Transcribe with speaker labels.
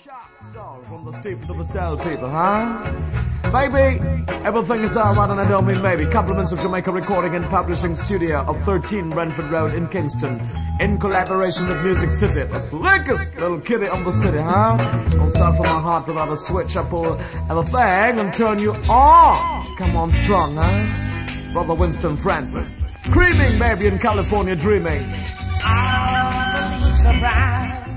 Speaker 1: Soul from the steep to the cell, people, huh? Maybe everything is alright, and I don't mean maybe. Compliments of Jamaica Recording and Publishing Studio of 13 Renford Road in Kingston, in collaboration with Music City, the slickest little kitty of the city, huh? Don't start from my heart without a switch. I pull the thing and turn you on. Come on strong, huh? Brother Winston Francis, creaming baby in California dreaming.
Speaker 2: All the leaves are brown.